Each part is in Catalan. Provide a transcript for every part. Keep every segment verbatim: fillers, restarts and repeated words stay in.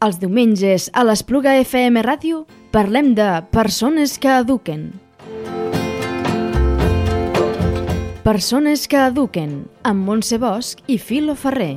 Els diumenges a l'Espluga F M Ràdio parlem de persones que eduquen. Persones que eduquen, amb Montse Bosch i Filo Ferrer.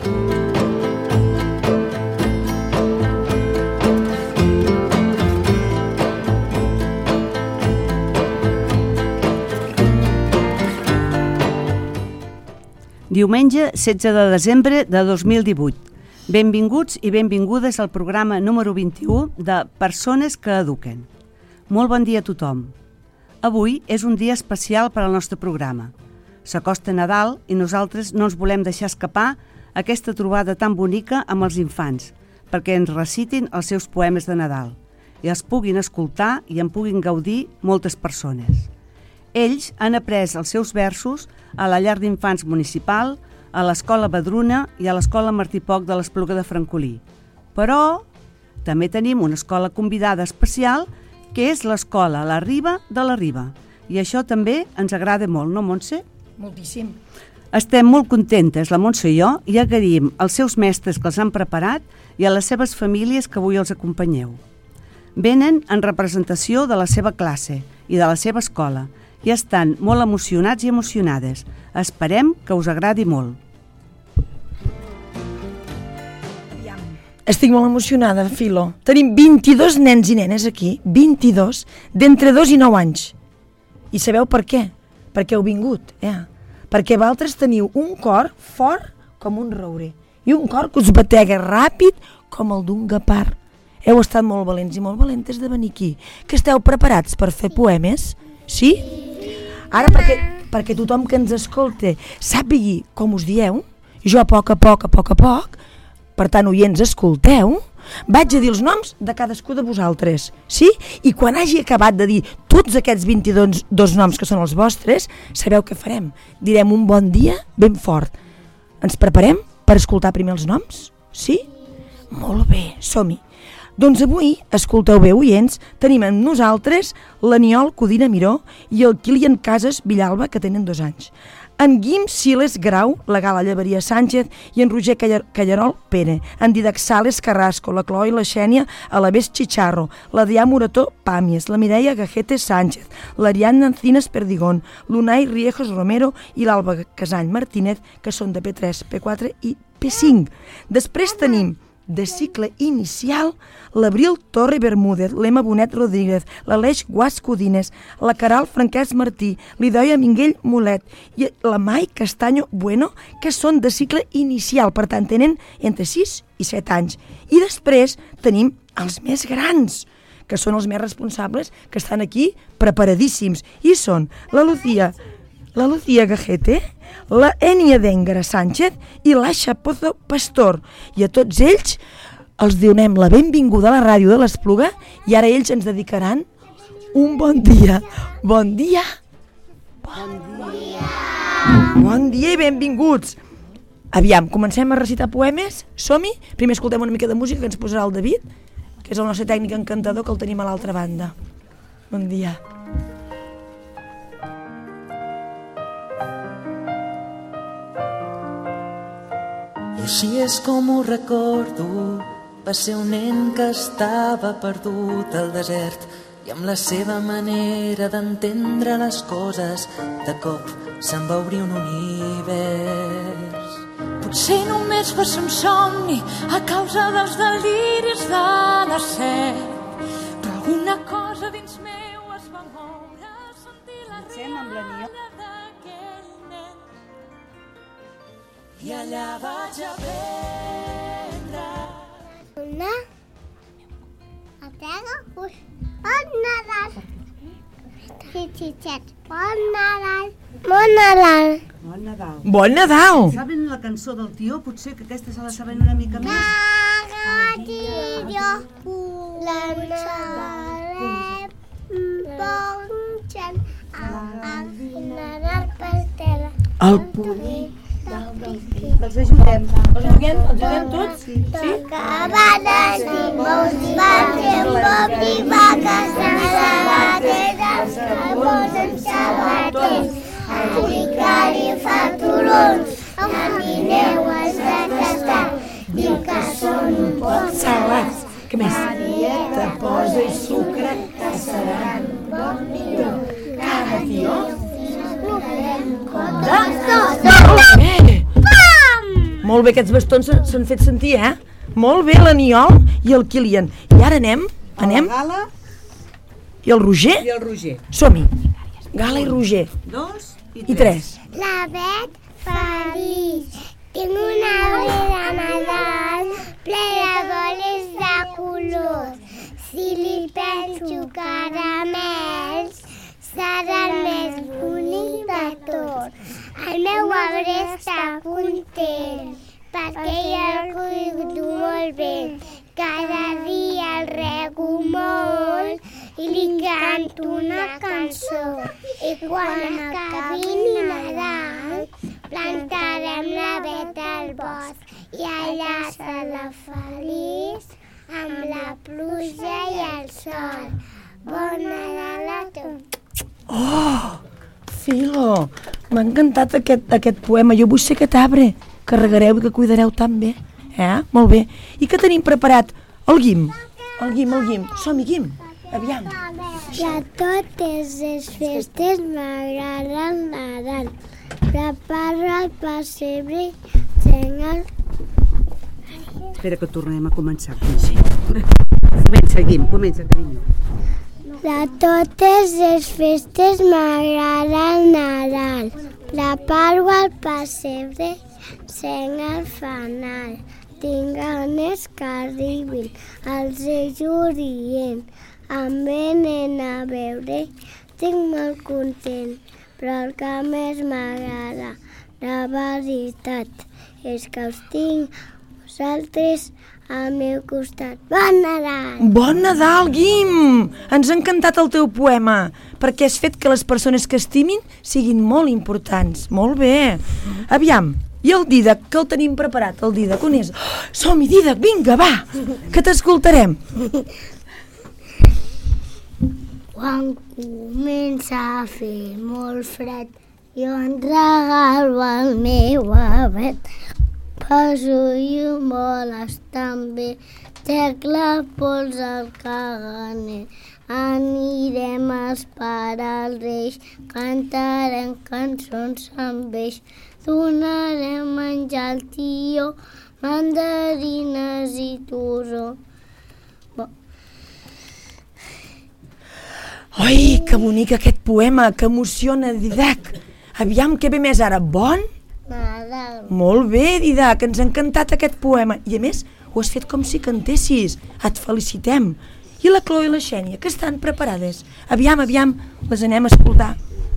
Diumenge setze de desembre de dos mil divuit. Benvinguts i benvingudes al programa número vint-i-u de Persones que eduquen. Molt bon dia a tothom. Avui és un dia especial per al nostre programa. S'acosta Nadal i nosaltres no ens volem deixar escapar aquesta trobada tan bonica amb els infants, perquè ens recitin els seus poemes de Nadal i els puguin escoltar i en puguin gaudir moltes persones. Ells han après els seus versos a la llar d'infants municipal, a l'Escola Badruna i a l'Escola Martí Poch de l'Espluga de Francolí. Però també tenim una escola convidada especial, que és l'Escola La Riba de la Riba. I això també ens agrada molt, no, Montse? Moltíssim. Estem molt contentes, la Montse i jo, i agraïm als seus mestres que els han preparat i a les seves famílies que avui els acompanyeu. Venen en representació de la seva classe i de la seva escola, i estan molt emocionats i emocionades. Esperem que us agradi molt. Estic molt emocionada, Filo. Tenim vint-i-dos nens i nenes aquí, vint-i-dos, d'entre dos i nou anys. I sabeu per què? Perquè heu vingut, eh? Perquè vosaltres teniu un cor fort com un roure i un cor que us batega ràpid com el d'un guepard. Heu estat molt valents i molt valentes de venir aquí. Que esteu preparats per fer poemes? Sí? Ara, perquè, perquè tothom que ens escolta sàpigui com us dieu, jo a poc a poc, a poc a poc, per tant, oients, escolteu, vaig a dir els noms de cadascú de vosaltres, sí? I quan hagi acabat de dir tots aquests vint-i-dos dos noms que són els vostres, sabeu què farem? Direm un bon dia ben fort. Ens preparem per escoltar primer els noms? Sí? Molt bé, som-hi. Doncs avui, escolteu bé, oients, tenim amb nosaltres l'Aniol Codina Miró i el Kilian Casas Villalba, que tenen dos anys. En Guim Siles Grau, la Gala Llevaria Sánchez i en Roger Callarol Pere, en Didac Sales Carrasco, la Cloi i la Xènia Alavés Chicharro, l'Adrià Morató Pàmies, la Mireia Gajete Sánchez, l'Ariadna Encinas Perdigón, l'Unai Riejos Romero i l'Alba Casany Martínez, que són de P tres, P quatre i P cinc. Després tenim de cicle inicial, l'Abril Torre Bermúdez, l'Emma Bonet Rodríguez, l'Aleix Guas Codines, la Caral Franquès Martí, l'Idoia Minguell Molet i la Mai Castanyo Bueno, que són de cicle inicial, per tant tenen entre sis i set anys. I després tenim els més grans, que són els més responsables, que estan aquí preparadíssims, i són la Lucía, la Lucía Gajete, la Enia Déngara Sánchez i l'Aixa Pozo Pastor. I a tots ells els donem la benvinguda a la ràdio de l'Espluga i ara ells ens dedicaran un bon dia. Bon dia. Bon dia. Bon dia i benvinguts. Aviam, comencem a recitar poemes? Som-hi? Primer escoltem una mica de música que ens posarà el David, que és el nostre tècnic encantador, que el tenim a l'altra banda. Bon dia. I així és com ho recordo, va ser un nen que estava perdut al desert i amb la seva manera d'entendre les coses de cop se'n va obrir un univers. Potser només va ser un somni a causa dels deliris de la set, però alguna cosa dins meu es va moure a sentir la rialla d'aquell nen. I allà vaig aprendre. Una, a terra, us, bon Nadal. Sí, xixet, bon Nadal. Bon Nadal. Bon Nadal. Bon Nadal. Saben la cançó del tió? Potser que aquesta se la saben una mica més. Magatillo, la Nadal, ponxen, al Nadal per terra. El pudí. Els ajudem. Els ajudem, els ajudem tots? Sí? Cabanes i bous i vaques, bous i vaques, sense sabates, els bous en sabates, el vicari fa turons, amb guineues de tastar, diu que que són un poc salats. Què més? Marieta posa i sucre, que seran un poc millor. Cada tió s'escoltarem un cop de Molt bé! Molt bé, aquests bastons s'han- s'han fet sentir, eh? Molt bé, l'Aniol i el Kilian. I ara anem, anem, La Gala i el Roger? i el Roger. Som-hi. Gala i Roger. Dos i tres. I tres. La Bet feliç. Tinc un arbre de Nadal ple de boles de colors. Si li penso caramels, serà el més bonic de tot. El meu arbre està content perquè jo el cuido molt bé. Cada dia el rego molt i li canto una cançó. I quan acabi Nadal, plantarem la Bet al bosc i allà serà feliç amb la pluja i el sol. Bon Nadal a tots! Oh, Filo, m'ha encantat aquest, aquest poema. Jo vull ser aquest arbre que regareu i que cuidareu tan bé. Eh? Molt bé. I què tenim preparat? El Guim. El Guim, el Guim. Som-hi, Guim. Aviam. A totes les festes m'agrada el Nadal. Preparo el pessebre, sent el... Espera que tornem a començar. Sí. Comença, Guim, comença, carinyo. A totes les festes m'agrada el Nadal. Preparo el pessebre, sent el fanal. Tinc ganes que arribin els Reis Orient. Em venen a veure, estic molt content. Però el que més m'agrada, la veritat, és que us tinc vosaltres al meu costat. Bon Nadal! Bon Nadal, Guim! Ens ha encantat el teu poema, perquè has fet que les persones que estimin siguin molt importants. Molt bé. Aviam, i el Didac, que el tenim preparat, el Didac, on és? Oh, som-hi, Didac, vinga, va, que t'escoltarem. Quan comença a fer molt fred, jo en regalo el meu avet. Poso llum boles també, trec la pols al caganer. Anirem a esperar els Reis, cantarem cançons amb ells. Donarem menjar al tió, mandarines i torró. Ai, que bonic aquest poema, que emociona, Didac. Aviam, què ve més ara? Bon? Nadal. Molt bé, Didac, ens ha encantat aquest poema. I a més, ho has fet com si cantessis. Et felicitem. I la Cloe i la Xènia, que estan preparades? Aviam, aviam, les anem a escoltar.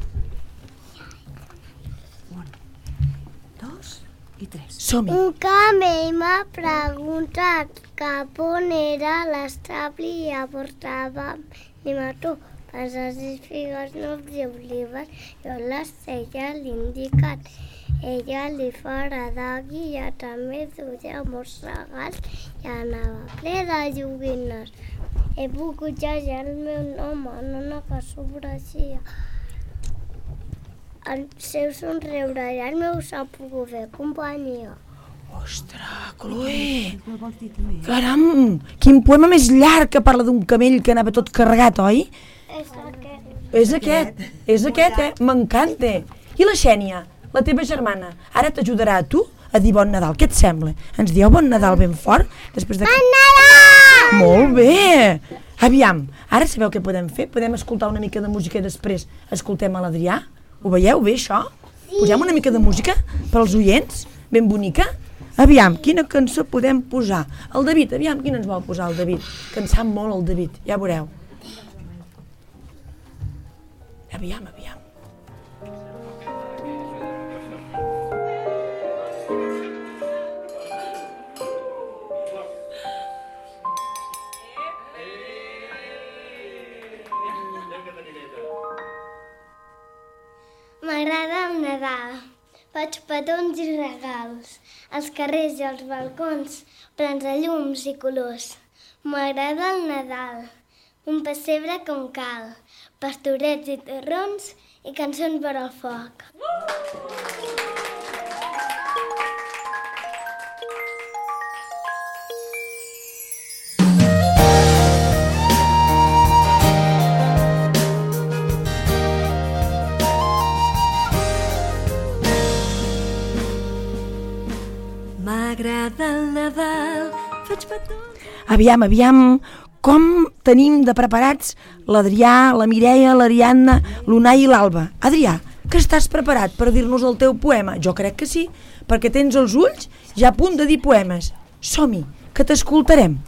I tres. Som-hi. Un camell m'ha preguntat cap on era l'estable i ja portàvem tu, passes i figues, noms i olives, jo les feia l'indicat. Ella li farà de guia, també duia molts regals i anava ple de joguines. He pogut llegir el meu nom en una que sobreixia. El seu somriure i el meu s'ha pogut fer companyia. Ostres, Cloe! Caram, quin poema més llarg que parla d'un camell que anava tot carregat, oi? És aquest. És aquest, és aquest, eh? M'encanta. I la Xènia, la teva germana, ara t'ajudarà a tu a dir bon Nadal. Què et sembla? Ens dieu bon Nadal ben fort? Després de... Bon Nadal! Molt bé! Aviam, ara sabeu què podem fer? Podem escoltar una mica de música i després escoltem a l'Adrià? Ho veieu bé, això? Sí. Posem una mica de música per als oients? Ben bonica? Aviam, quina cançó podem posar? El David, aviam, quina ens vol posar el David? Que en sap molt el David, ja veureu. Aviam, aviam. M'agrada el Nadal. Faig petons i regals, als carrers i als balcons, plens de llums i colors. M'agrada el Nadal, un pessebre com cal, pastorets i torrons i cançons per al foc. m'agrada el Nadal, faig petons... Aviam, aviam, com tenim de preparats l'Adrià, la Mireia, l'Ariadna, l'Unai i l'Alba? Adrià, que estàs preparat per dir-nos el teu poema? Jo crec que sí, perquè tens els ulls ja a punt de dir poemes. Som-hi, que t'escoltarem.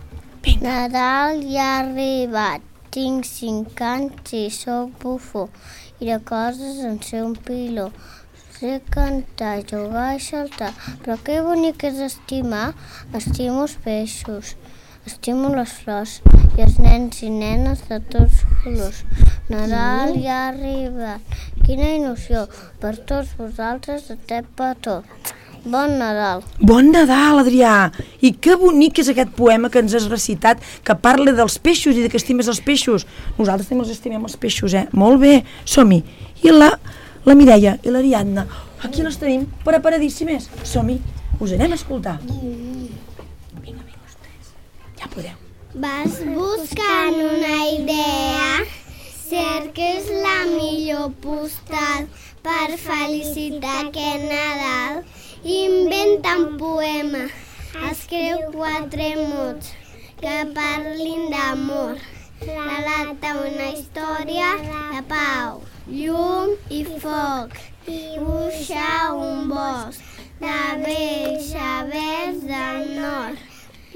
Nadal ja ha arribat, tinc cinc anys i soc bufó, i de coses en sé un piló. Sé cantar, jugar i saltar, però que bonic és estimar. Estimo els peixos, estimo les flors i els nens i nenes de tots colors. Nadal ja ha arribat, quina il·lusió, per tots vosaltres de té petó. Bon Nadal. Bon Nadal, Adrià! I que bonic és aquest poema que ens has recitat, que parla dels peixos i de que estimes els peixos. Nosaltres també els estimem els peixos, eh? Molt bé, som-hi. I la, la Mireia i l'Ariadna, aquí les tenim preparadíssimes. Som-hi, us anem a escoltar. Vinga, vinga, vostès, ja podeu. Vas buscant una idea, cerques la millor postal per felicitar aquest Nadal. Inventa un poema, escriu quatre mots que parlin d'amor. Relata una història de pau, llum i foc. Dibuixa un bosc de vells sabers del nord.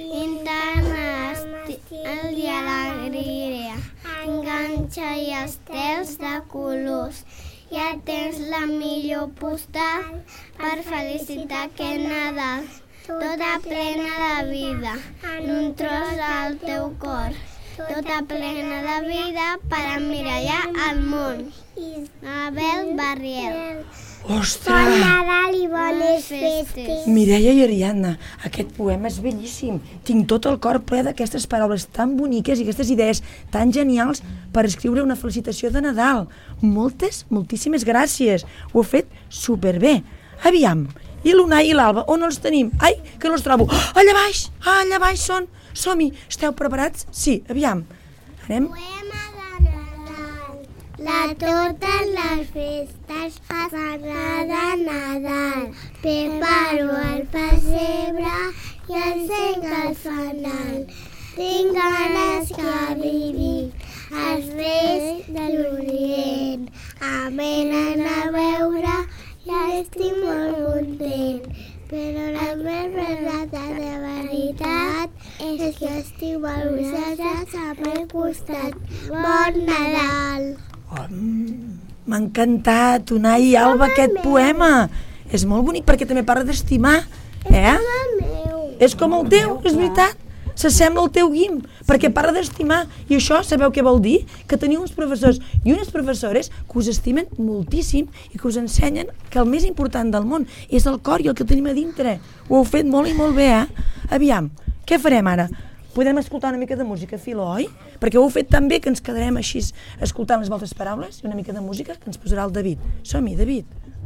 Pinta estil i alegria, enganxa i estels de colors. Ja tens la millor postal per felicitar aquest Nadal, tota plena de vida, en un tros al teu cor, tota plena de vida per emmirallar el món. Abel Barriel. Ostres! Bon Nadal i bones festes. Mireia i Ariadna, aquest poema és bellíssim. Tinc tot el cor ple d'aquestes paraules tan boniques i aquestes idees tan genials per escriure una felicitació de Nadal. Moltes, moltíssimes gràcies. Ho heu fet superbé. Aviam, i l'Unai i l'Alba, on els tenim? Ai, que no els trobo. Oh, allà baix, ah, allà baix són. Som-hi, esteu preparats? Sí, aviam. Anem. Poema de Nadal. La totes les festes m'agrada Nadal. Preparo el pessebre i encenc el fanal. Tinc ganes que arribi els reis de l'Orient. Em venen a veure i estic molt content. Però la meva rata de veritat és que estic molt orgullosa al meu costat. Bon Nadal! Oh, m'ha encantat, Unai i Alba, aquest poema. És molt bonic perquè també parla d'estimar, eh? És com el teu, és veritat. S'assembla al teu guim, perquè parla d'estimar. I això, sabeu què vol dir? Que teniu uns professors i unes professores que us estimen moltíssim i que us ensenyen que el més important del món és el cor i el que tenim a dintre. Ho heu fet molt i molt bé, eh? Aviam, què farem ara? Podem escoltar una mica de música, Filo, oi? Perquè ho heu fet tan bé que ens quedarem així escoltant les vostres paraules i una mica de música que ens posarà el David. Som-hi, David.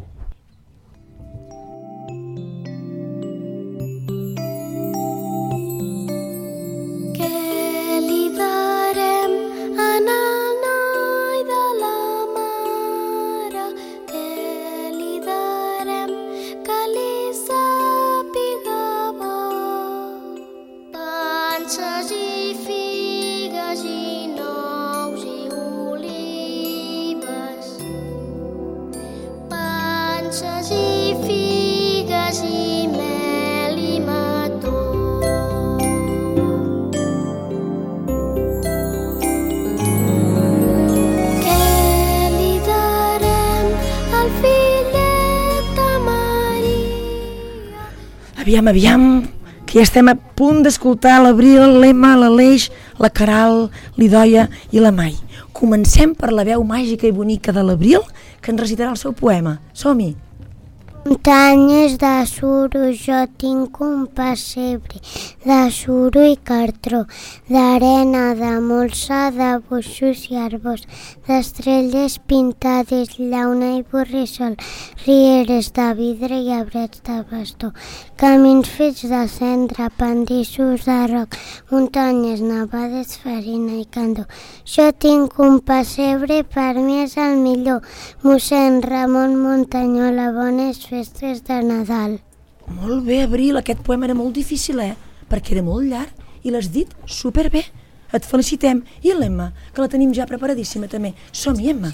Aviam, aviam, que ja estem a punt d'escoltar l'Abril, l'Emma, l'Aleix, la Caral, l'Idoia i la Mai. Comencem per la veu màgica i bonica de l'Abril, que ens recitarà el seu poema. Som-hi! Muntanyes de suro, jo tinc un pessebre de suro i cartró, d'arena, de molsa, de boixos i arbors, d'estrelles pintades, llauna i borrissol, rieres de vidre i arbrets de bastó, camins fets de cendra, pandissos de roc, muntanyes nevades, farina i candó. Jo tinc un pessebre, per mi és el millor, mossèn Ramon Muntanyola, bones festes de Nadal. Molt bé, Abril, aquest poema era molt difícil, eh? Perquè era molt llarg i l'has dit superbé. Et felicitem. I l'Emma, que la tenim ja preparadíssima també. Som-hi, Emma.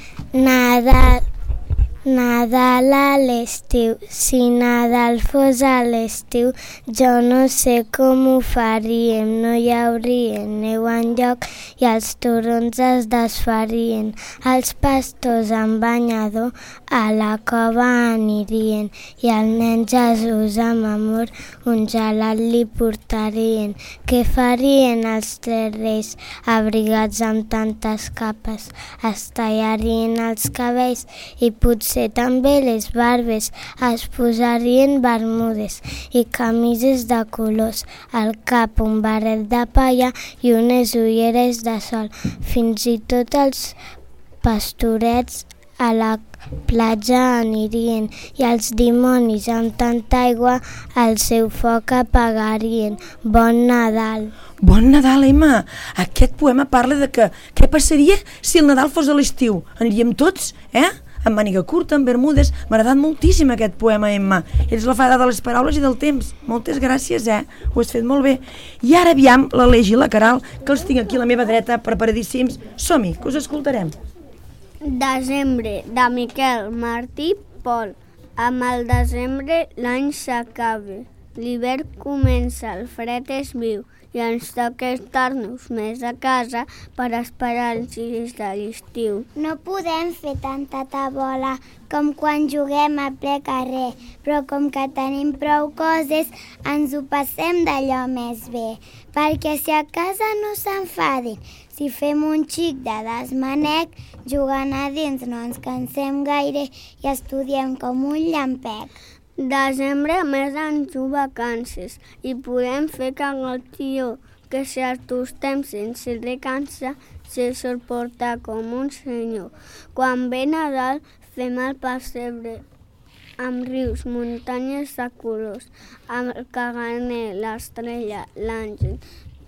Nadal, Nadal a l'estiu, si Nadal fos a l'estiu, jo no sé com ho faríem, no hi hauria neu enlloc i els turons es desfarien, els pastors en banyador a la cova anirien i el nen Jesús amb amor un gelat li portarien. Què farien els tres reis abrigats amb tantes capes? Es tallarien els cabells i potser també les barbes, es posarien bermudes i camises de colors, al cap un barret de palla i unes ulleres de sol. Fins i tot els pastorets a la platja anirien i els dimonis amb tanta aigua el seu foc apagarien. Bon Nadal! Bon Nadal, Emma! Aquest poema parla de que què passaria si el Nadal fos a l'estiu. Aniríem tots, eh? Amb màniga curta, amb bermudes. M'ha agradat moltíssim aquest poema, Emma. Ets la fada de les paraules i del temps. Moltes gràcies, eh? Ho has fet molt bé. I ara aviam l'Aleix i la Caral, que els tinc aquí a la meva dreta, preparadíssims. Som-hi, que us escoltarem. Desembre, de Miquel Martí Pol. Amb el desembre l'any s'acaba. L'hivern comença, el fred és viu i ens toca estar-nos més a casa per esperar els giris de l'estiu. No podem fer tanta tabola com quan juguem a ple carrer, però com que tenim prou coses, ens ho passem d'allò més bé, perquè si a casa no s'enfadin, si fem un xic de desmanec, jugant a dins no ens cansem gaire i estudiem com un llampec. Desembre més ens ho vacances i podem fer can el tió, que si estem sense recansa, se sol portar com un senyor. Quan ve Nadal fem el pessebre amb rius, muntanyes de colors, amb el caganer, l'estrella, l'àngel,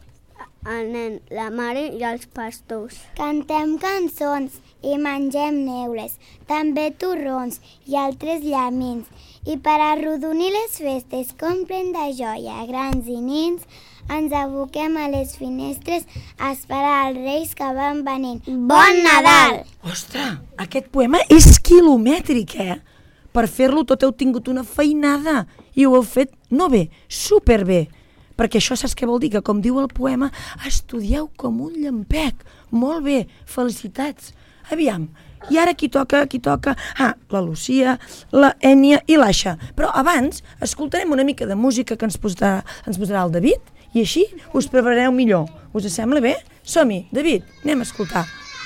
el nen, la mare i els pastors. Cantem cançons i mengem neules, també torrons i altres llamins. I per arrodonir les festes complen de joia grans i nins, ens aboquem a les finestres a esperar els reis que van venint. Bon Nadal! Ostres, aquest poema és quilomètric, eh? Per fer-lo tot heu tingut una feinada i ho heu fet no bé, superbé. Perquè això saps què vol dir? Que, com diu el poema, estudieu com un llampec. Molt bé, felicitats. Aviam, i ara qui toca, qui toca? Ah, la Lucía, la Ènia i l'Aixa. Però abans escoltarem una mica de música que ens posarà, ens posarà el David i així us preparareu millor. Us sembla bé? Som-hi, David, anem a escoltar.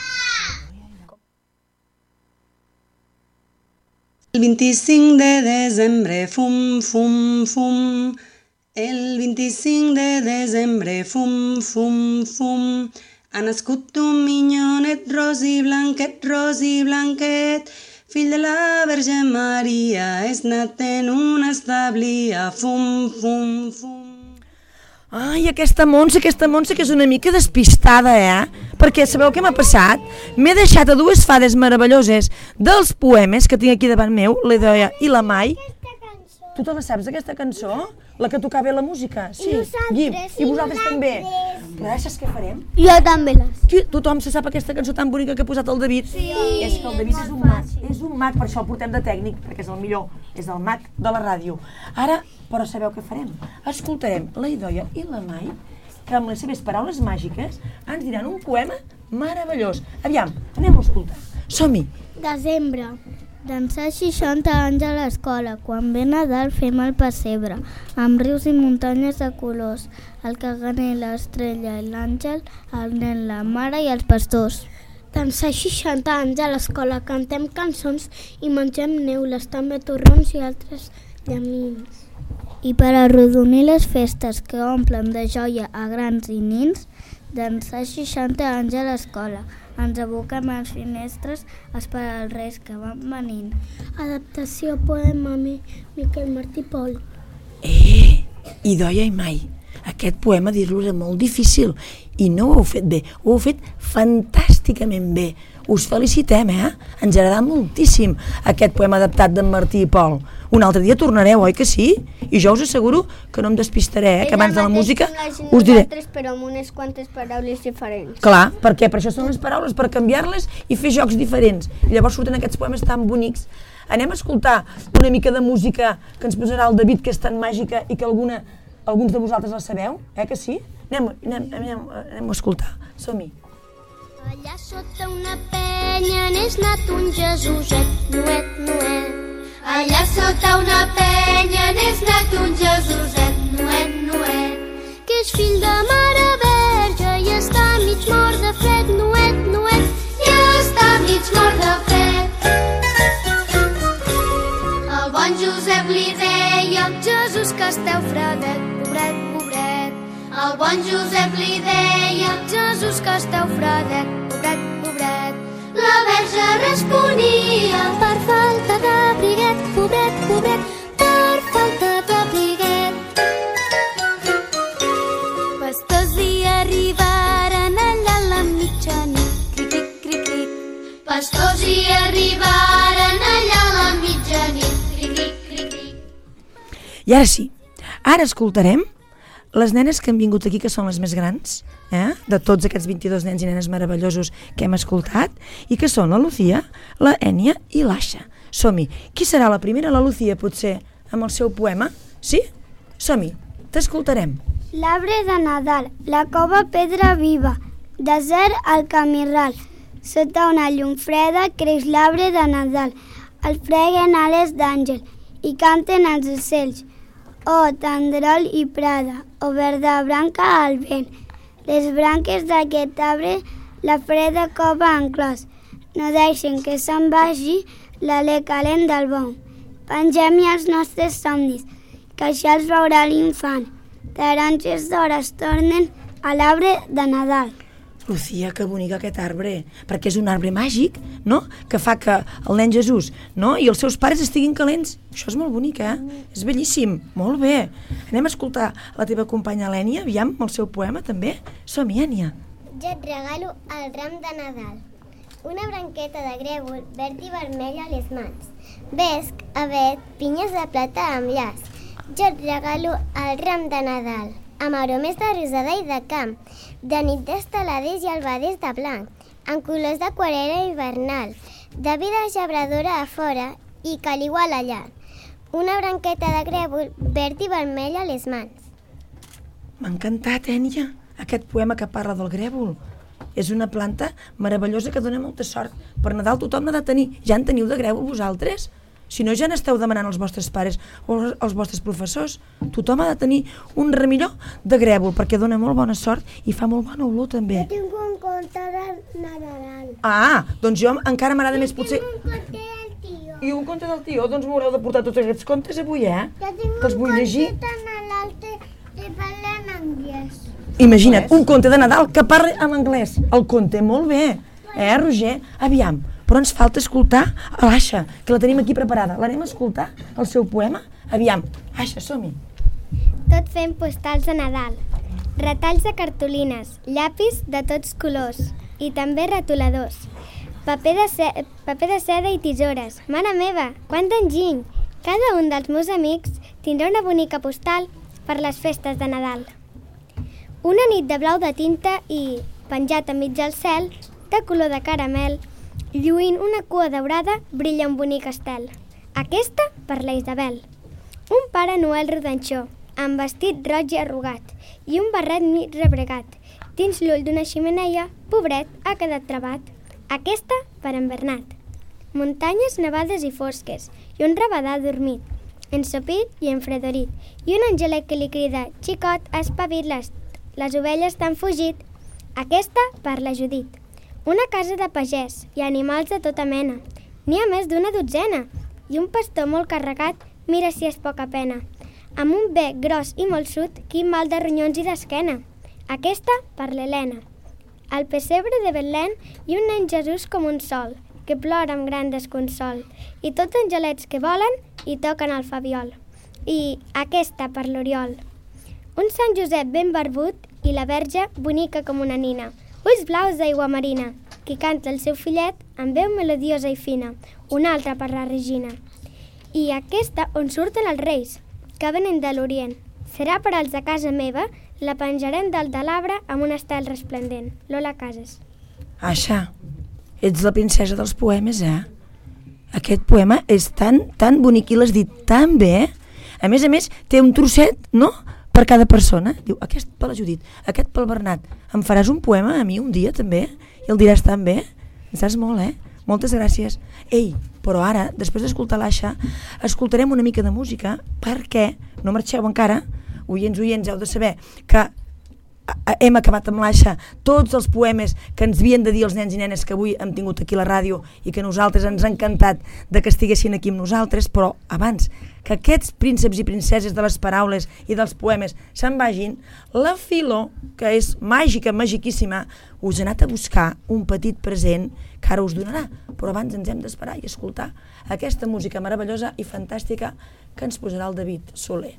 El vint-i-cinc de desembre, fum, fum, fum. El vint-i-cinc de desembre, fum, fum, fum. Ha nascut un minyonet ros i blanquet, ros i blanquet, fill de la Verge Maria, és nat en una establia, fum, fum, fum. Ai, aquesta Montse, aquesta Montse que és una mica despistada, eh? Perquè sabeu què m'ha passat? M'he deixat a dues fades meravelloses dels poemes que tinc aquí davant meu, l'Edoia i la Mai. Tu te la saps, aquesta cançó? La que tocava la música? Sí. I nosaltres, Guim, i vosaltres i també. nosaltres. Però ara saps què farem? Jo també les. Sí, tothom se sap aquesta cançó tan bonica que ha posat el David. Sí. És que el David és un mag, és un mag, per això el portem de tècnic, perquè és el millor, és el mag de la ràdio. Ara, però sabeu què farem? Escoltarem la Idoia i la Mai, que amb les seves paraules màgiques ens diran un poema meravellós. Aviam, anem a escoltar. Som-hi. Desembre. Dansar seixanta anys a l'escola. Quan ve Nadal fem el pessebre, amb rius i muntanyes de colors, el caganer, l'estrella i l'àngel, el nen, la mare i els pastors. Dansar seixanta anys a l'escola, cantem cançons i mengem neules, també torrons i altres llamins. I per arrodonir les festes que omplen de joia a grans i nins, dansar seixanta anys a l'escola. Ens aboquem a les finestres a esperar els reis que van venint. Adaptació poema mi, Miquel Martí Pol. Eh, Idoia i Mai, aquest poema dir-lo era molt difícil i no ho heu fet bé, ho heu fet fantàsticament bé. Us felicitem, eh? Ens ha agradat moltíssim aquest poema adaptat d'en Martí i Pol. Un altre dia tornareu, oi que sí? I jo us asseguro que no em despistaré, eh? Que abans de la música us diré... Però amb unes quantes paraules diferents. Clar, perquè per això són les paraules, per canviar-les i fer jocs diferents. I llavors surten aquests poemes tan bonics. Anem a escoltar una mica de música que ens posarà el David, que és tan màgica i que alguna, alguns de vosaltres la sabeu, eh que sí? Anem, anem, anem, anem a escoltar, som-hi. Allà sota una penya n'és nat un Jesuset, nuet, nuet. Allà sota una penya n'és nat un Jesuset, nuet, nuet. Que és fill de mare verge i està mig mort de fred, nuet, nuet. I està mig mort de fred. El bon Josep li deia: Jesús, que esteu fredet, pobret, pobret. El bon Josep li deia: Jesús, que esteu fredet, pobret, pobret. La verge responia: per falta d'abriguet, pobret, pobret, per falta d'abriguet. Pastors hi arribaren allà a la mitjanit, cric, cric, cric, cric. Pastors hi arribaren allà a la mitjanit, cric, cric, cric, cric. I ara sí, ara escoltarem les nenes que han vingut aquí, que són les més grans, eh? De tots aquests vint-i-dos nens i nenes meravellosos que hem escoltat, i que són la Lucía, la Ènia i l'Aixa. Som-hi. Qui serà la primera? La Lucía, potser, amb el seu poema? Sí? Som-hi. T'escoltarem. L'arbre de Nadal, la cova pedra viva, desert al camí ral. Sota una llum freda creix l'arbre de Nadal. El freguen ales d'àngel i canten els ocells. Oh, tendrol i prada, o verda branca al vent. Les branques d'aquest arbre la freda cova han clos. No deixen que se'n vagi l'alè calent del bon. Pengem-hi els nostres somnis, que això els veurà l'infant. Taronges d'or es tornen a l'arbre de Nadal. Lucía, que bonic aquest arbre, perquè és un arbre màgic, no?, que fa que el nen Jesús, no?, i els seus pares estiguin calents. Això és molt bonic, eh? És bellíssim. Molt bé. Anem a escoltar la teva companya l'Ènia, aviam, amb el seu poema, també. Som-hi, Ènia. Jo et regalo el ram de Nadal. Una branqueta de grèvol verd i vermell a les mans. Vesc, avet, pinyes de plata amb llaç. Jo et regalo el ram de Nadal, amb aromes de rosada i de camp, de nit d'estelades i albades de blanc, amb colors d'aquarela hivernal, de vida gebradora a fora i caligua a la llar. Una branqueta de grèvol verd i vermell a les mans. M'ha encantat, Ènia, aquest poema que parla del grèvol. És una planta meravellosa que dona molta sort. Per Nadal tothom n'ha de tenir. Ja en teniu de grèvol vosaltres? Si no, ja n'esteu demanant als vostres pares o als vostres professors. Tothom ha de tenir un remilló de grèvol perquè dona molt bona sort i fa molt bona olor també. Jo tinc un conte de Nadal. Ah, doncs jo encara m'agrada més potser... Jo tinc un conte del tio. I un conte del tio? Doncs m'haureu de portar tots aquests contes avui, eh? Jo tinc que els vull un llegir. conte de Nadal que, que parla en anglès. Imagina't, un conte de Nadal que parla en anglès. El conte, molt bé. Eh, Roger? Aviam, però ens falta escoltar a l'Aixa, que la tenim aquí preparada. L'anem a escoltar, el seu poema? Aviam, Aixa, som-hi. Tot fent postals de Nadal. Retalls de cartolines, llapis de tots colors i també retoladors. Paper de, ce paper de seda i tisores. Mare meva, quant d'enginy! Cada un dels meus amics tindrà una bonica postal per les festes de Nadal. Una nit de blau de tinta i, penjat enmig del cel, de color de caramel, lluint una cua daurada, brilla un bonic estel. Aquesta per la Isabel. Un pare Noel rodanxó, amb vestit roig i arrugat, i un barret mig rebregat. Dins l'ull d'una ximeneia, pobret, ha quedat trabat. Aquesta per en Bernat. Muntanyes nevades i fosques, i un rabadà dormit, ensopit i enfredorit, i un angelet que li crida: xicot, espavila't, les ovelles t'han fugit. Aquesta per la Judit. Una casa de pagès i animals de tota mena. N'hi ha més d'una dotzena. I un pastor molt carregat, mira si és poca pena. Amb un bec gros i molt sud, quin mal de ronyons i d'esquena. Aquesta per l'Helena. Al pessebre de Betlem i un nen Jesús com un sol, que plora amb gran desconsol. I tots angelets que volen i toquen el fabiol. I aquesta per l'Oriol. Un Sant Josep ben barbut i la Verge bonica com una nina. Ulls blaus d'aigua marina, qui canta el seu fillet amb veu melodiosa i fina. Una altra per la Regina. I aquesta on surten els reis, que venen de l'Orient. Serà per als de casa meva, la penjarem dalt de l'arbre amb un estel resplendent. Lola Casas. Aixa, ets la princesa dels poemes, eh? Aquest poema és tan, tan bonic i l'has dit tan bé, eh? A més a més, té un trosset, no?, per cada persona. Diu, aquest per la Judit, aquest pel Bernat. Em faràs un poema a mi un dia, també? I el diràs tan bé? En saps molt, eh? Moltes gràcies. Ei, però ara, després d'escoltar l'Aixa, escoltarem una mica de música perquè, no marxeu encara, oients, oients, heu de saber que hem acabat amb l'Aixa tots els poemes que ens havien de dir els nens i nenes que avui hem tingut aquí a la ràdio i que a nosaltres ens ha encantat de que estiguessin aquí amb nosaltres, però abans que aquests prínceps i princeses de les paraules i dels poemes se'n vagin, la Filo, que és màgica, magiquíssima, us ha anat a buscar un petit present que ara us donarà, però abans ens hem d'esperar i escoltar aquesta música meravellosa i fantàstica que ens posarà el David Soler.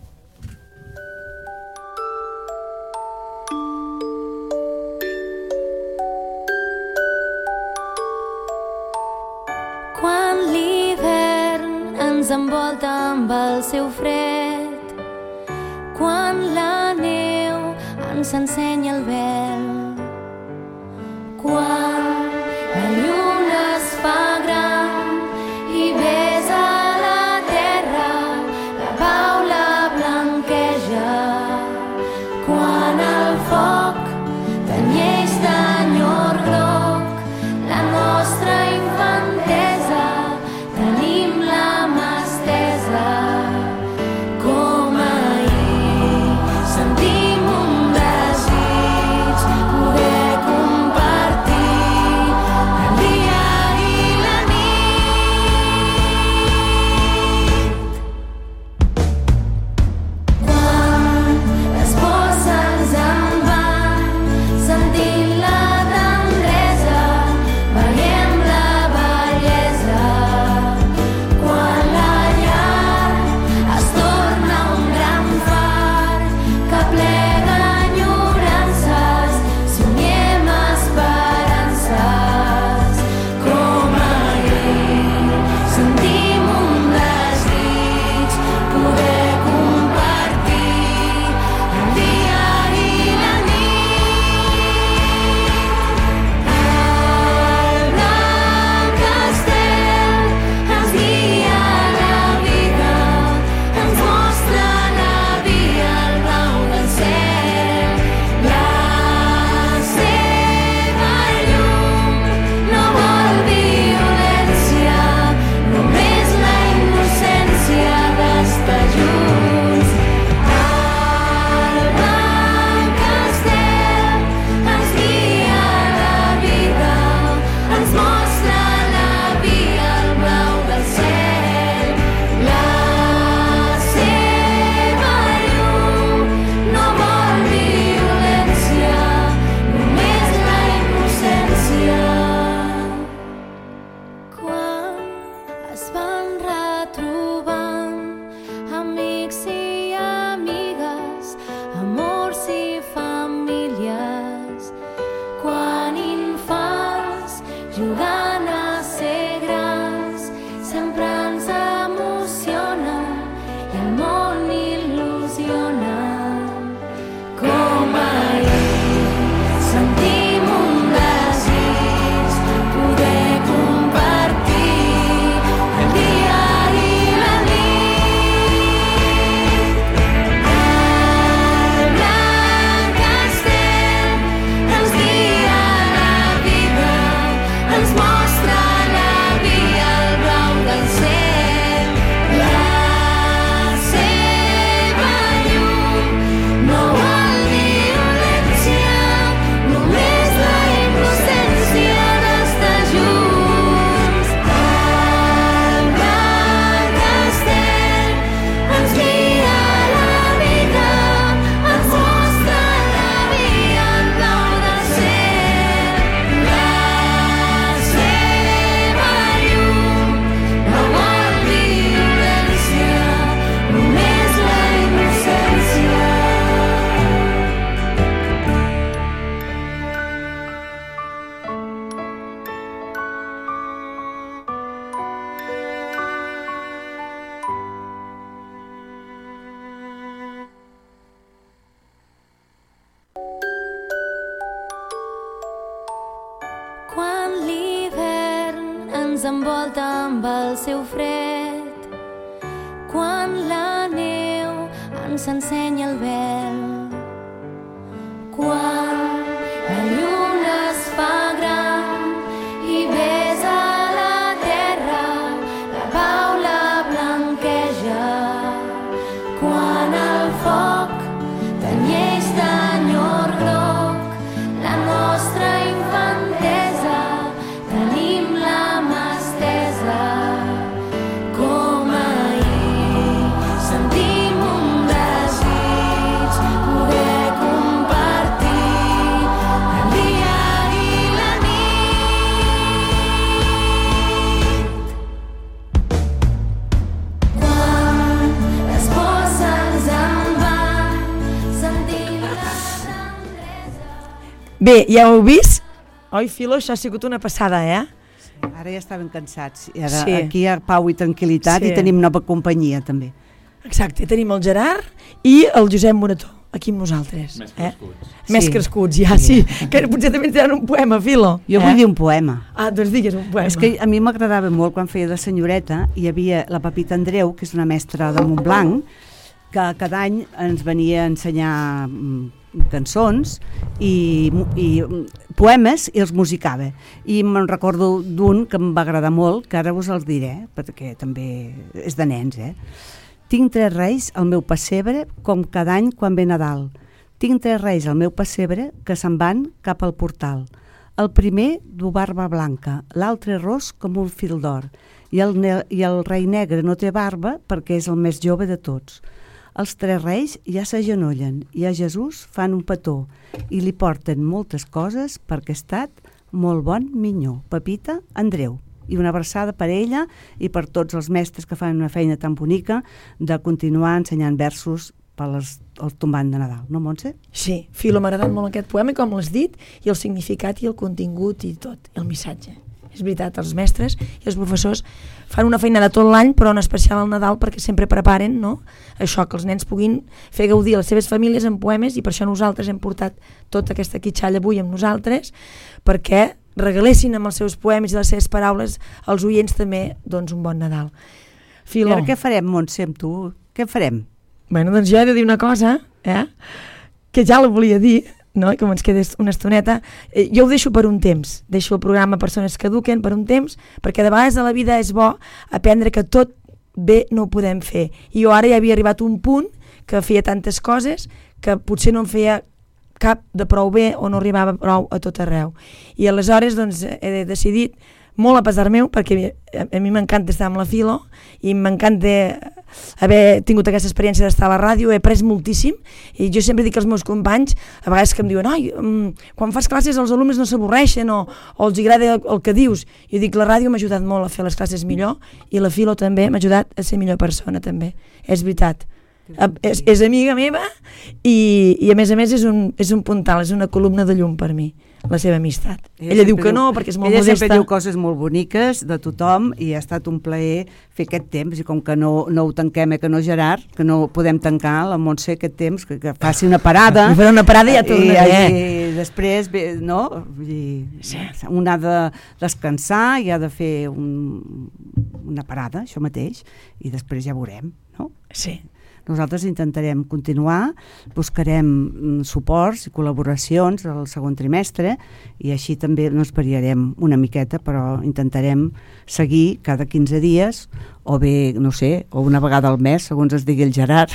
Quan l'hivern ens envolta amb el seu fred, quan la neu ens ensenya el vel, quan la lluna es fa gran i besa la terra, la pau la blanqueja, quan el foc tenyeix d'enyor groc la nostra infantesa, tenim la mà estesa com ahir, sentim un desig poder compartir ens envolta amb el seu fred, quan la neu ens ensenya el vel, quan la lluna es fa gran i besa la terra, la pau la blanqueja, quan el foc tenyeix d'enyor groc la nostra infantesa, tenim la mà estesa com ahir, sentim un desig poder compartir el dia i la nit. Quan les pors se'ns en van, sentim la Bé, ja ho heu vist? Oi, Filo, això ha sigut una passada, eh? Ara ja estaven cansats. I ara Sí. aquí hi ha pau i tranquil·litat Sí. i tenim nova companyia, també. Exacte, tenim el Gerard i el Josep Morató, aquí amb nosaltres. Més eh? crescuts. Més Sí. crescuts, ja, sí. Que potser també ens diran un poema, Filo. Jo eh? vull dir un poema. Ah, doncs digues un poema. És que a mi m'agradava molt quan feia de senyoreta, hi havia la Pepita Andreu, que és una mestra de Montblanc, que cada any ens venia a ensenyar mm, cançons i, i poemes i els musicava. I me'n recordo d'un que em va agradar molt, que ara us els diré, perquè també és de nens, eh? Tinc tres reis al meu pessebre com cada any quan ve Nadal. Tinc tres reis al meu pessebre que se'n van cap al portal. El primer du barba blanca, l'altre ros com un fil d'or, i el, ne- i el rei negre no té barba perquè és el més jove de tots. Els tres reis ja s'agenollen i a Jesús fan un petó i li porten moltes coses perquè ha estat molt bon minyó. Pepita Andreu. I una abraçada per ella i per tots els mestres que fan una feina tan bonica de continuar ensenyant versos per les, el tombant de Nadal. No, Montse? Sí, Filo, m'ha agradat molt aquest poema, com l'has dit, i el significat i el contingut i tot, i el missatge. És veritat, els mestres i els professors fan una feina de tot l'any, però en especial al Nadal, perquè sempre preparen, no?, això, que els nens puguin fer gaudir les seves famílies amb poemes, i per això nosaltres hem portat tota aquesta quitxalla avui amb nosaltres, perquè regalessin amb els seus poemes i les seves paraules als oients també, doncs, un bon Nadal. Filo. I ara què farem, Montse, amb tu? Què farem? Bueno, doncs jo he de dir una cosa, eh?, que ja la volia dir, no? I com ens queda una estoneta, eh, jo ho deixo per un temps, deixo el programa Persones que Eduquen per un temps, perquè de vegades a la vida és bo aprendre que tot bé no ho podem fer. I jo ara ja havia arribat a un punt que feia tantes coses que potser no em feia cap de prou bé o no arribava prou a tot arreu. I aleshores doncs, he decidit, molt a pesar meu, perquè a mi m'encanta estar amb la Filo i m'encanta haver tingut aquesta experiència d'estar a la ràdio, he après moltíssim, i jo sempre dic als meus companys, a vegades que em diuen, oi, quan fas classes els alumnes no s'avorreixen o, o els agrada el que dius. Jo dic, la ràdio m'ha ajudat molt a fer les classes millor i la Filo també m'ha ajudat a ser millor persona també, és veritat. És, és amiga meva i, i a més a més és un, és un puntal, és una columna de llum per mi, la seva amistat. Ella, ella diu que no, perquè és molt ella modesta. Ella sempre diu coses molt boniques de tothom i ha estat un plaer fer aquest temps, i com que no, no ho tanquem, eh, que no, Gerard, que no podem tancar la Montse aquest temps, que, que faci una parada. I farà una parada i ja tornaré. I, i després, bé, no? I, sí. Un ha de descansar i ha de fer un, una parada, això mateix, i després ja veurem, no? Sí. Nosaltres intentarem continuar, buscarem suports i col·laboracions al segon trimestre i així també no esperiarem una miqueta, però intentarem seguir cada quinze dies o bé, no sé, o una vegada al mes, segons es digui el Gerard.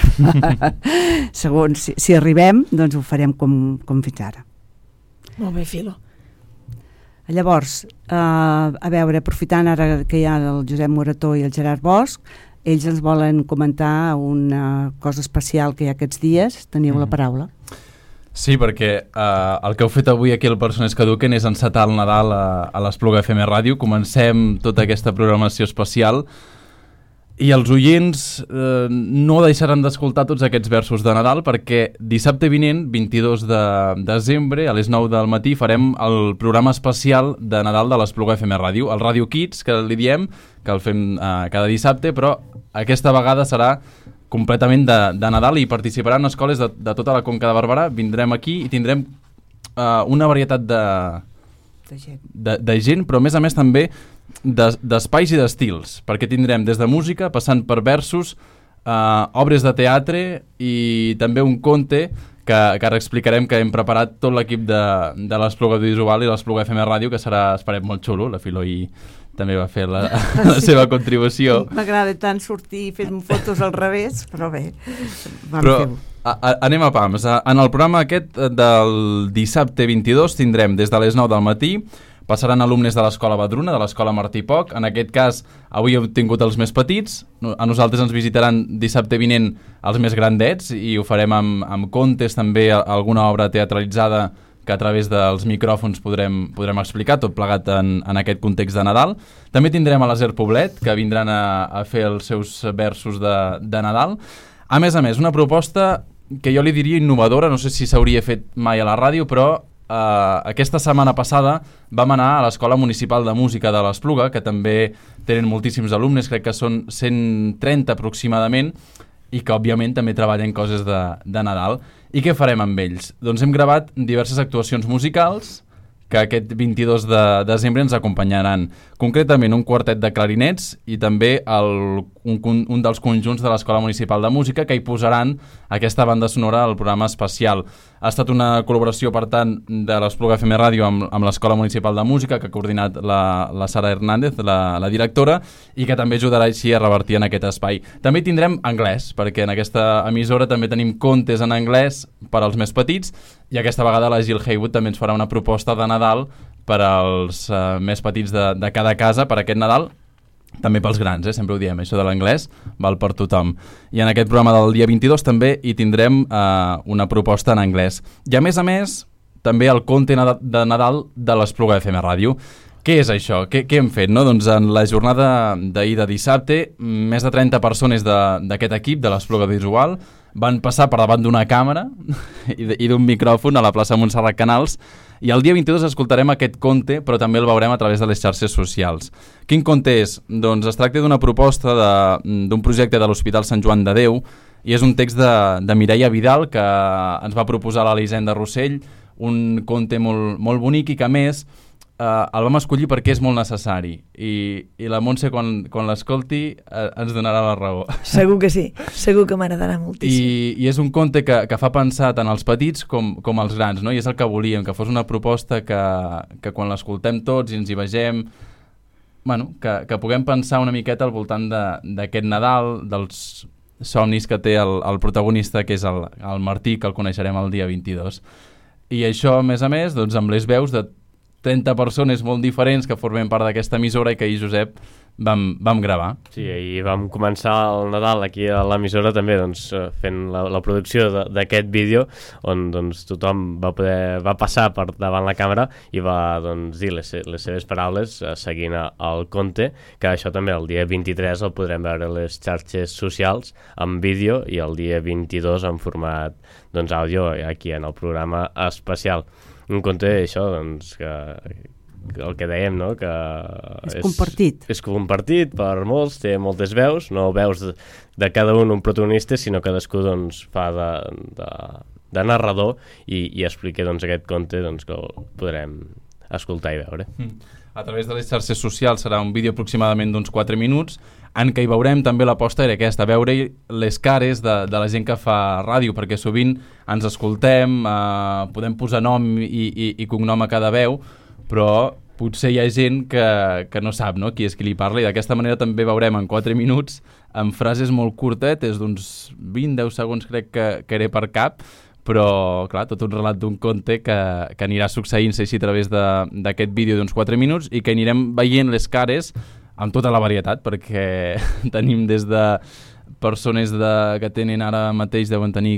Segons si, si arribem, doncs ho farem com, com fins ara. Molt bé, Filo. Llavors, eh, a veure, aprofitant ara que hi ha el Josep Morató i el Gerard Bosch, ells ens volen comentar una cosa especial que hi ha aquests dies. Teniu mm. la paraula. Sí, perquè eh, el que heu fet avui aquí al Persones que Eduquen és encetar el Nadal a, a l'Espluga F M Ràdio. Comencem tota aquesta programació especial i els oients eh, no deixaran d'escoltar tots aquests versos de Nadal, perquè dissabte vinent, vint-i-dos de desembre, a les nou del matí, farem el programa especial de Nadal de l'Espluga F M Ràdio, el Radio Kids, que li diem, que el fem eh, cada dissabte, però aquesta vegada serà completament de, de Nadal i participaran escoles de, de tota la Conca de Barberà. Vindrem aquí i tindrem eh, una varietat de, de gent. De, de gent, però a més a més també d'espais i d'estils, perquè tindrem des de música, passant per versos, uh, obres de teatre i també un conte que, que ara explicarem, que hem preparat tot l'equip de, de l'Espluga Audiovisual i l'Espluga F M Ràdio, que serà, esperem, molt xulo. La Filo i també va fer la, la sí. seva contribució. M'agrada tant sortir fent fotos al revés, però bé, vam però, fer-ho. A, a, anem a pams. A, en el programa aquest del dissabte vint-i-dos tindrem des de les nou del matí, passaran alumnes de l'Escola Badruna, de l'Escola Martí Poch. En aquest cas, avui hem tingut els més petits. A nosaltres ens visitaran dissabte vinent els més grandets i ho farem amb, amb contes, també alguna obra teatralitzada que a través dels micròfons podrem, podrem explicar, tot plegat en, en aquest context de Nadal. També tindrem a l'Aser Poblet, que vindran a, a fer els seus versos de, de Nadal. A més a més, una proposta que jo li diria innovadora, no sé si s'hauria fet mai a la ràdio, però eh, aquesta setmana passada vam anar a l'Escola Municipal de Música de l'Espluga, que també tenen moltíssims alumnes, crec que són cent trenta aproximadament, i que òbviament també treballen coses de, de Nadal. I què farem amb ells? Doncs hem gravat diverses actuacions musicals que aquest vint-i-dos de desembre ens acompanyaran. Concretament un quartet de clarinets i també el, un, un dels conjunts de l'Escola Municipal de Música que hi posaran aquesta banda sonora al programa especial. Ha estat una col·laboració, per tant, de l'Espluga F M Ràdio amb, amb l'Escola Municipal de Música, que ha coordinat la, la Sara Hernández, la, la directora, i que també ajudarà així a revertir en aquest espai. També tindrem anglès, perquè en aquesta emissora també tenim contes en anglès per als més petits, i aquesta vegada la Jill Haywood també ens farà una proposta de Nadal per als uh, més petits de, de cada casa per aquest Nadal, també pels grans, eh? Sempre ho diem, això de l'anglès val per tothom. I en aquest programa del dia vint-i-dos també hi tindrem uh, una proposta en anglès. I a més a més, també el conte de Nadal de l'Espluga F M Ràdio. Què és això? Què, què hem fet? No? Doncs en la jornada d'ahir de dissabte, més de trenta persones d'aquest equip de l'Espluga Visual van passar per davant d'una càmera i d'un micròfon a la plaça Montserrat Canals, i el dia vint-i-dos escoltarem aquest conte, però també el veurem a través de les xarxes socials. Quin conte és? Doncs es tracta d'una proposta d'un projecte de l'Hospital Sant Joan de Déu, i és un text de, de Mireia Vidal, que ens va proposar l'Elisenda Rossell, un conte molt, molt bonic i que, a més, Uh, el vam escollir perquè és molt necessari, i, i la Montse, quan, quan l'escolti, uh, ens donarà la raó. Segur que sí, segur que m'agradarà moltíssim. I, I és un conte que, que fa pensar tant als petits com, com als grans, no? I és el que volíem, que fos una proposta que, que quan l'escoltem tots i ens hi vegem, bueno, que, que puguem pensar una miqueta al voltant d'aquest Nadal, dels somnis que té el, el protagonista, que és el, el Martí, que el coneixerem el dia vint-i-dos. I això, a més a més, doncs, amb les veus de trenta persones molt diferents que formem part d'aquesta emissora i que ahir, Josep, vam, vam gravar. Sí, i vam començar el Nadal aquí a l'emissora també, doncs, fent la, la producció d'aquest vídeo, on doncs, tothom va, poder, va passar per davant la càmera i va doncs, dir les, les seves paraules eh, seguint el conte, que això també el dia vint-i-tres el podrem veure a les xarxes socials en vídeo, i el dia vint-i-dos en format doncs, àudio aquí en el programa especial. Un conte, això, doncs, que, que el que dèiem, no?, que és, és compartit. És compartit per molts, té moltes veus, no veus de, de cada un un protagonista, sinó que cadascú, doncs, fa de, de, de narrador i, i explica, doncs, aquest conte, doncs, que el podrem escoltar i veure. Mm. A través de les xarxes socials serà un vídeo aproximadament d'uns quatre minuts, en què hi veurem també l'aposta era aquesta, veure les cares de, de la gent que fa ràdio, perquè sovint ens escoltem, eh, podem posar nom i, i, i cognom a cada veu, però potser hi ha gent que, que no sap, no?, qui és qui li parla, i d'aquesta manera també veurem en quatre minuts, amb frases molt curtetes, d'uns vint a deu segons crec que, que era per cap, però, clar, tot un relat d'un conte que, que anirà succeint-se així a través d'aquest vídeo d'uns quatre minuts, i que anirem veient les cares amb tota la varietat, perquè tenim des de persones de, que tenen ara mateix, deuen tenir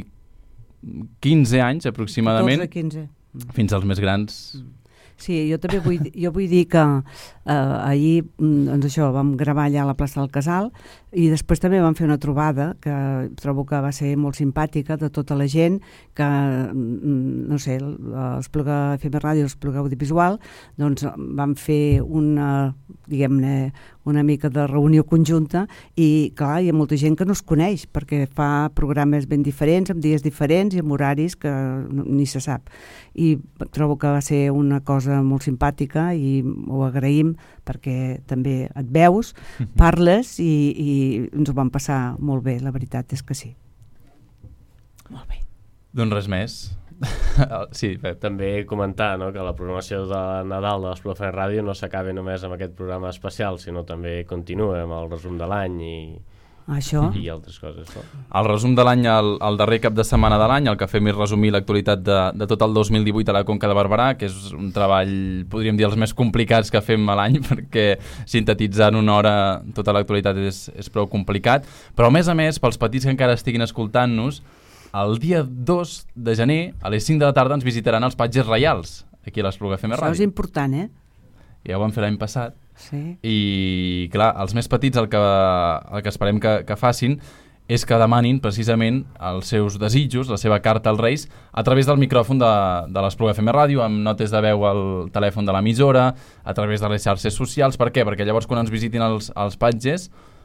quinze anys aproximadament, catorze quinze, fins als més grans. Sí, jo també vull, jo vull dir que eh, ahir, doncs això, vam gravar allà a la plaça del Casal, I després també vam fer una trobada que trobo que va ser molt simpàtica de tota la gent que, no sé, l'Espluga F M Ràdio, l'Espluga Audiovisual, doncs vam fer una, diguem-ne, una mica de reunió conjunta i, clar, hi ha molta gent que no es coneix perquè fa programes ben diferents, amb dies diferents i amb horaris que ni se sap. I trobo que va ser una cosa molt simpàtica i ho agraïm perquè també et veus, parles i, i ens ho vam passar molt bé, la veritat és que sí. Molt bé. Doncs res més. Sí, Pep. També comentar, no, que la programació de Nadal de l'Espluga F M Ràdio no s'acaba només amb aquest programa especial, sinó també continua amb el resum de l'any i, Això. i altres coses. No? El resum de l'any, el, el darrer cap de setmana de l'any, el que fem és resumir l'actualitat de, de tot el dos mil divuit a la Conca de Barberà, que és un treball, podríem dir, els més complicats que fem a l'any, perquè sintetitzar en una hora tota l'actualitat és, és prou complicat. Però, a més a més, pels petits que encara estiguin escoltant-nos, el dia dos de gener, a les cinc de la tarda, ens visitaran els patges reials, aquí a l'Espluga F M Ràdio. Això és important, eh? Ja ho vam fer l'any passat. Sí. I, clar, els més petits el que, el que esperem que, que facin és que demanin precisament els seus desitjos, la seva carta als Reis, a través del micròfon de, de l'Espluga F M Ràdio, amb notes de veu al telèfon de l'emissora, a través de les xarxes socials. Per què? Perquè llavors quan ens visitin els, els patges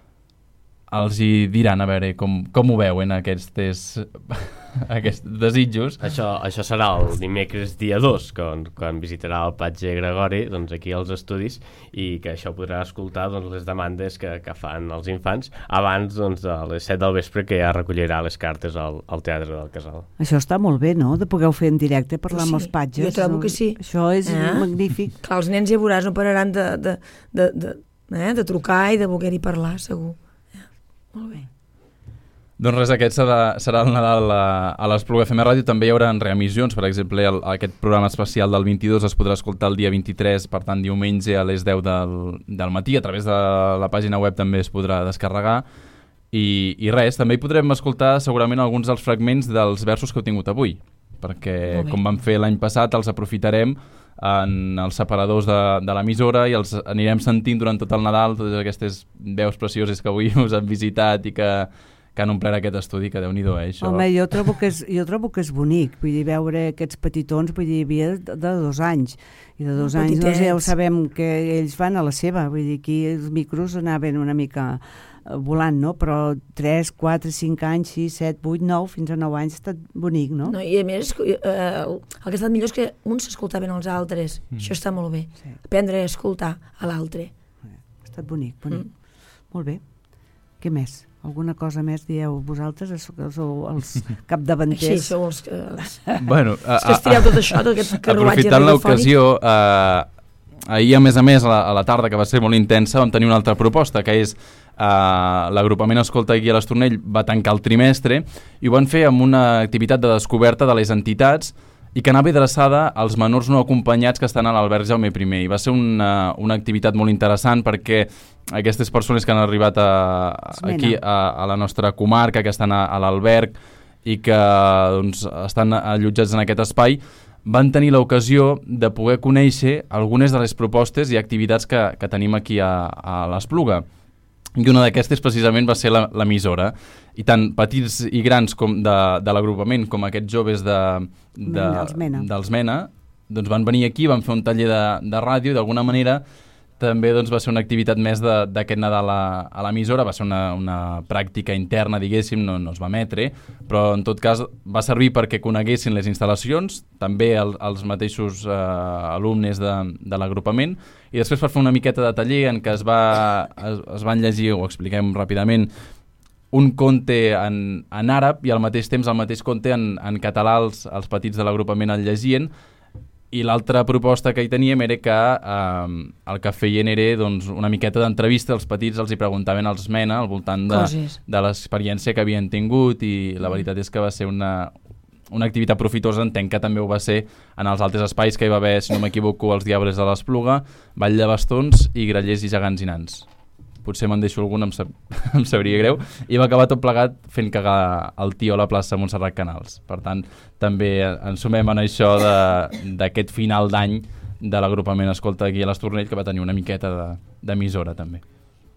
els hi diran a veure com, com ho veuen aquests, aquests desitjos. Això, això serà el dimecres dia dos, quan, quan visitarà el patge Gregori, doncs, aquí als estudis, i que això podrà escoltar, doncs, les demandes que, que fan els infants abans, doncs, de les set del vespre, que ja recollirà les cartes al, al Teatre del Casal. Això està molt bé, no?, de poder-ho fer en directe, parlar sí, amb els patges. Jo trobo que sí. Això és eh? magnífic. Clar, els nens ja veuràs, no pararan de, de, de, de, eh? de trucar i de voler-hi parlar, segur. Molt bé. Doncs res, aquest serà, serà el Nadal a, a l'Espluga F M Ràdio. També hi haurà reemissions, per exemple, el, aquest programa especial del vint-i-dos es podrà escoltar el dia vint-i-tres, per tant diumenge a les deu del, del matí, a través de la pàgina web també es podrà descarregar. I, i res, també hi podrem escoltar segurament alguns dels fragments dels versos que heu tingut avui, perquè com vam fer l'any passat els aprofitarem en els separadors de, de l'emissora i els anirem sentint durant tot el Nadal, totes aquestes veus precioses que avui us han visitat i que, que han omplert aquest estudi, que Déu-n'hi-do, eh, això. Home, jo trobo, que és, jo trobo que és bonic, vull dir, veure aquests petitons, vull dir, hi havia de, de dos anys, i de dos oh, anys, doncs ja ho sabem que ells van a la seva, vull dir, aquí els micros anaven una mica volant, no? Però tres, quatre, cinc anys, sis, set, vuit, nou, fins a nou anys ha estat bonic, no? No, i a més, eh, el que ha estat millor és que uns s'escoltaven els altres. Mm. Això està molt bé. Sí. Aprendre a escoltar a l'altre. Ha estat bonic, bonic. Mm. Molt bé. Què més? Alguna cosa més dieu vosaltres? Sou els capdavanters? Sí, sou els, els, bueno, els que estireu tot això, tot aquest carruatge aprofitant l'ocasió, eh, ahir a més a més, a la, a la tarda, que va ser molt intensa, vam tenir una altra proposta, que és Uh, l'agrupament Escolta Guia a l'Estornell va tancar el trimestre i ho van fer amb una activitat de descoberta de les entitats i que anava adreçada als menors no acompanyats que estan a l'Alberg Jaume primer, i va ser una, una activitat molt interessant perquè aquestes persones que han arribat a, aquí a, a la nostra comarca, que estan a, a l'Alberg i que doncs, estan allotjats en aquest espai, van tenir l'ocasió de poder conèixer algunes de les propostes i activitats que, que tenim aquí a, a l'Espluga. I una d'aquestes precisament va ser l'emissora. I tant petits i grans com de, de l'agrupament com aquests joves de, de, dels Mena, dels Mena doncs van venir aquí, van fer un taller de, de ràdio i d'alguna manera també doncs, va ser una activitat més d'aquest Nadal a, a l'emissora. Va ser una, una pràctica interna, diguéssim, no, no es va emetre, però en tot cas va servir perquè coneguessin les instal·lacions, també el, els mateixos eh, alumnes de, de l'agrupament, i després per fer una miqueta de taller en què es, va, es, es van llegir, ho expliquem ràpidament, un conte en, en àrab i al mateix temps el mateix conte en, en català els, els petits de l'agrupament el llegien. I l'altra proposta que hi teníem era que eh, el que feien era doncs, una miqueta d'entrevista, els petits els hi preguntaven als Mena al voltant de, de l'experiència que havien tingut, i la veritat és que va ser una, una activitat profitosa. Entenc que també ho va ser en els altres espais que hi va haver, si no m'equivoco, els Diables de l'Espluga, Ball de Bastons i Grallers i Gegants i Nans. Potser me'n deixo algun, em, sab em sabria greu, i va acabar tot plegat fent cagar el tio a la plaça Montserrat Canals. Per tant, també ens sumem en això d'aquest final d'any de l'agrupament Escolta Guia a l'Estornell, que va tenir una miqueta d'emissora també.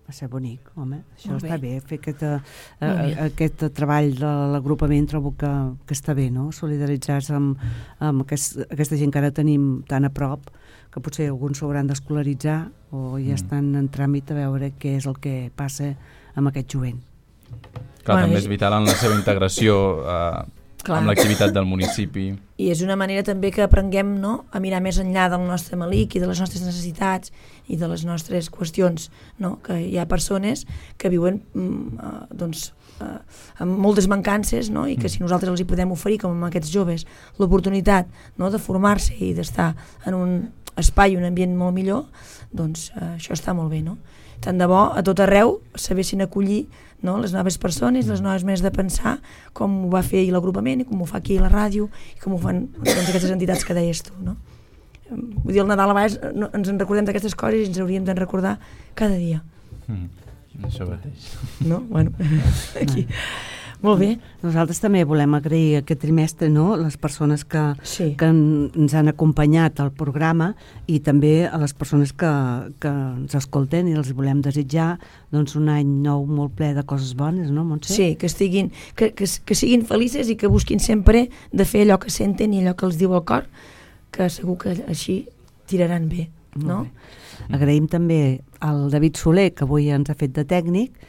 Va ser bonic, home. Això Molt està bé. bé. Fer aquest, a, Molt bé. a, aquest treball de l'agrupament trobo que, que està bé, no? Solidaritzar-se amb, amb aquest, aquesta gent que ara tenim tan a prop, que potser alguns s'hauran d'escolaritzar o ja Mm. estan en tràmit a veure què és el que passa amb aquest jovent. Clar, Bueno, també és- és vital en la seva integració eh, Clar. amb l'activitat del municipi. I és una manera també que aprenguem, no?, a mirar més enllà del nostre malic i de les nostres necessitats i de les nostres qüestions, no? Que hi ha persones que viuen mm, eh, doncs, eh, amb moltes mancances, no? I que si nosaltres els hi podem oferir, com amb aquests joves, l'oportunitat, no?, de formar-se i d'estar en un espai, un ambient molt millor, doncs eh, això està molt bé, no? Tant de bo a tot arreu sabessin acollir, no?, les noves persones, les noves maneres de pensar, com ho va fer l'agrupament i com ho fa aquí la ràdio i com ho fan doncs, aquestes entitats que deies tu, no? Vull dir, el Nadal a vegades no, ens en recordem d'aquestes coses i ens hauríem de recordar cada dia. Mm, això mateix. No? Bueno, aquí. Molt bé. Nosaltres també volem agrair aquest trimestre, no?, les persones que, sí. que ens han acompanyat al programa i també a les persones que, que ens escolten i els volem desitjar doncs, un any nou molt ple de coses bones, no, Montse? Sí, que, estiguin, que, que, que siguin felices i que busquin sempre de fer allò que senten i allò que els diu el cor, que segur que així tiraran bé, no? Bé. Agraïm també al David Soler, que avui ens ha fet de tècnic,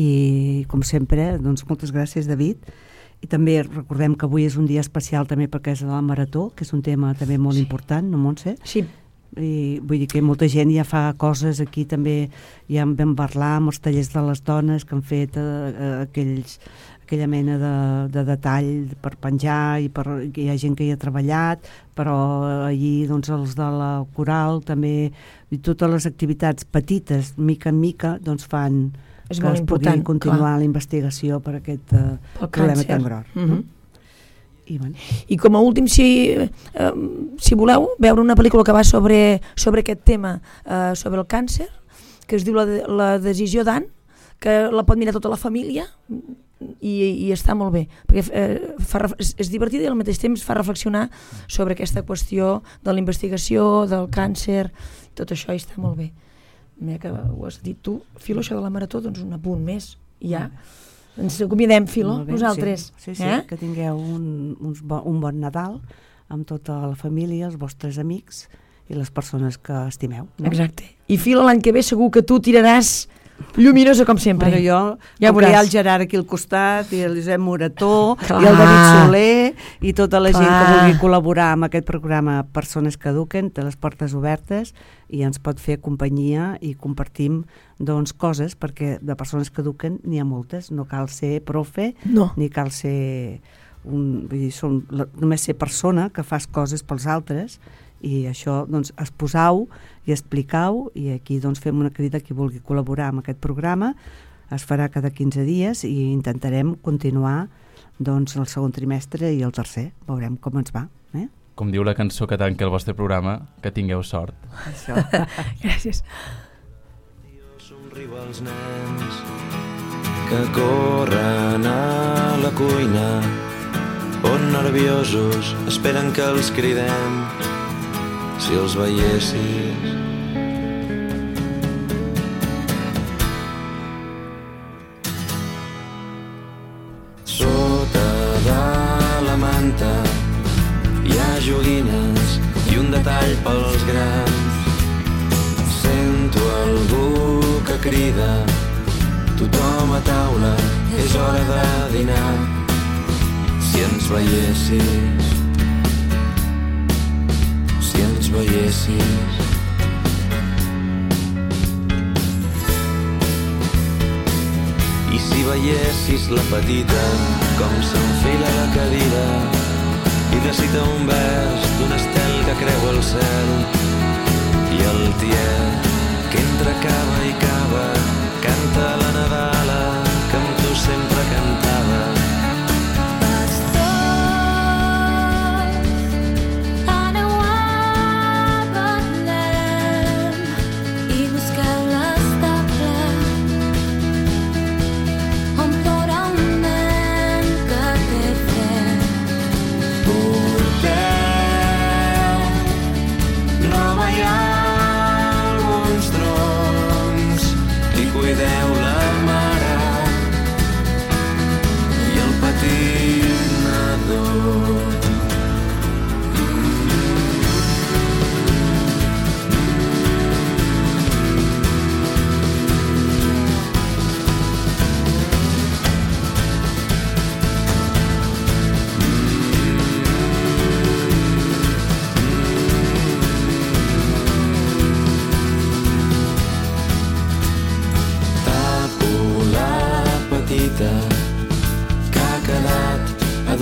i com sempre, doncs moltes gràcies, David. I també recordem que avui és un dia especial també perquè és la marató, que és un tema també molt sí. important, no, Montse? Sí. I vull dir que molta gent ja fa coses aquí, també ja en vam parlar amb els tallers de les dones que han fet eh, aquells, aquella mena de, de detall per penjar, i per, hi ha gent que hi ha treballat, però allí doncs, els de la coral també, i totes les activitats petites, mica en mica, doncs fan és que molt es important, pugui continuar clar. la investigació per aquest uh, problema tan gros. Mm -hmm. I, bueno. I com a últim, si, eh, si voleu veure una pel·lícula que va sobre, sobre aquest tema, eh, sobre el càncer, que es diu La, de, la decisió d'Anne, que la pot mirar tota la família i, i està molt bé, perquè eh, fa, és, és divertida i al mateix temps fa reflexionar sobre aquesta qüestió de la investigació, del càncer, tot això, i està molt bé. Mira que ho has dit tu, Filo, això de la marató, doncs un apunt més, i ja. Ens acomiadem, Filo, bé, nosaltres. Sí, sí, sí eh? que tingueu un, un, bo, un bon Nadal amb tota la família, els vostres amics i les persones que estimeu. No? Exacte. I Filo, l'any que ve segur que tu tiraràs lluminosa com sempre. Bueno, jo, ja com que hi ha el Gerard aquí al costat, i el Josep Morató, Clar. i el David Soler, i tota la Clar. gent que vulgui col·laborar amb aquest programa Persones que Eduquen, té les portes obertes i ens pot fer companyia i compartim doncs, coses, perquè de persones que eduquen n'hi ha moltes, no cal ser profe, no. ni cal ser un, vull dir, som, la, només ser persona que fas coses pels altres, i això, doncs, exposau i explicau, i aquí doncs fem una crida a qui vulgui col·laborar amb aquest programa. Es farà cada quinze dies i intentarem continuar doncs el segon trimestre i el tercer, veurem com ens va, eh? Com diu la cançó que tanca el vostre programa, que tingueu sort. Això. Gràcies. Somriu als nens que corren a la cuina, on nerviosos esperen que els cridem. Si els veiessis, sota de la manta hi ha joguines i un detall pels grans. Sento algú que crida, tothom a taula, és hora de dinar. Si ens veiessis, si ens veiessis. I si veiessis la petita com s'enfila la cadira i recita un vers d'un estel que creu el cel, i el tiet que entre cava i cava canta la Nadala que amb tu sempre cantava. Cuidem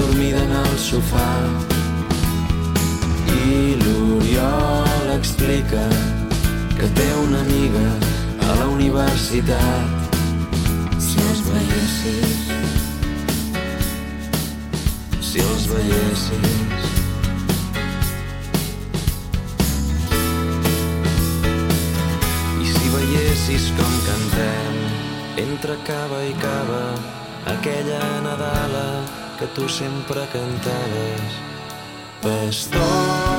dormida en el sofà. I l'Oriol explica que té una amiga a la universitat. Si els veiessis, si els veiessis. I si veiessis com cantem entre cava i cava aquella Nadala que tu sempre cantaves. Pastor